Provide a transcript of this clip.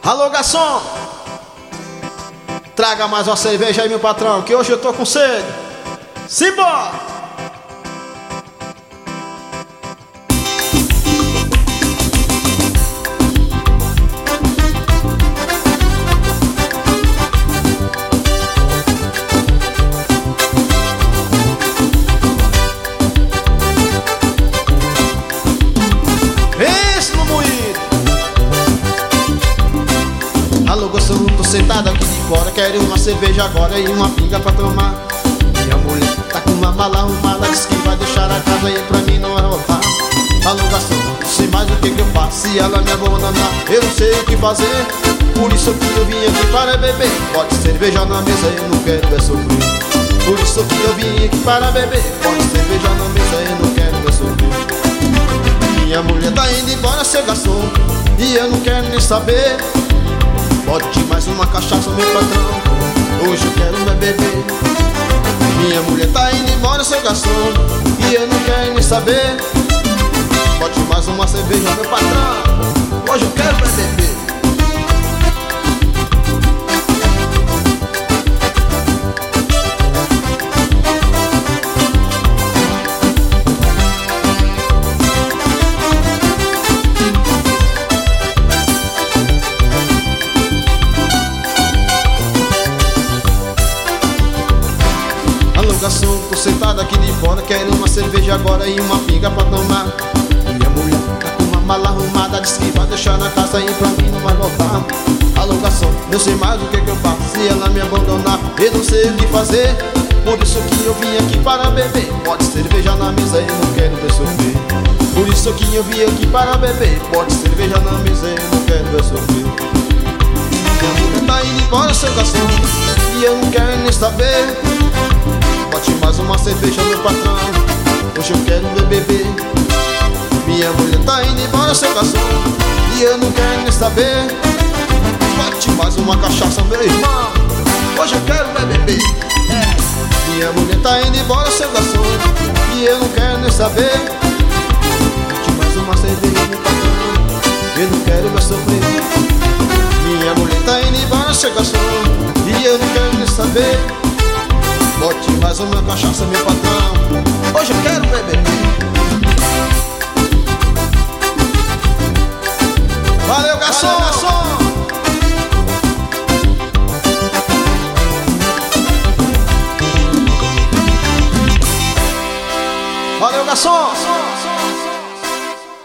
Alô, garçom, traga mais uma cerveja aí, meu patrão, que hoje eu tô com sede. Simbora! Alô, garçom, tô sentado aqui de fora, quero uma cerveja agora e uma pinga pra tomar. Minha mulher tá com uma mala arrumada, diz que vai deixar a casa e pra mim não é voltar. Alô, garçom, não sei mais o que eu faço, se ela me abandonar eu não sei o que fazer. Por isso que eu vim aqui para beber, pode cerveja na mesa, eu não quero é sofrer. Por isso que eu vim aqui para beber, pode cerveja na mesa, eu não quero é sofrer. Minha mulher tá indo embora, seu garçom, e eu não quero nem saber. Bote mais uma cachaça, meu patrão, hoje eu quero beber. Minha mulher tá indo embora, seu garçom, e eu não quero nem saber. Bote mais uma cerveja, meu patrão, hoje eu quero beber. Garçom, tô sentado aqui de fora, quero uma cerveja agora e uma pinga pra tomar. Minha mulher tá com uma mala arrumada, diz que vai deixar na casa e pra mim não vai voltar. Alô, garçom, não sei mais o que eu faço, se ela me abandonar eu não sei o que fazer. Por isso que eu vim aqui para beber, pode cerveja na mesa, eu não quero ver sofrer. Por isso que eu vim aqui para beber, pode cerveja na mesa, eu não quero ver sofrer. Minha mulher tá indo embora, seu garçom, e eu não quero nem saber. Bote mais uma cerveja, meu patrão, hoje eu quero beber. Minha mulher tá indo embora, seu garçom, e eu não quero nem saber. Bote mais uma cachaça, meu irmão, hoje eu quero beber. Minha mulher tá indo embora, seu garçom, e eu não quero nem saber. Bote mais uma cerveja, meu patrão, eu não quero mais sofrer. Minha mulher tá indo embora, seu garçom, e eu não quero nem saber. Bote mais uma cachaça, meu patrão, hoje eu quero beber. Valeu, garçom! Valeu, garçom! Valeu, garçom!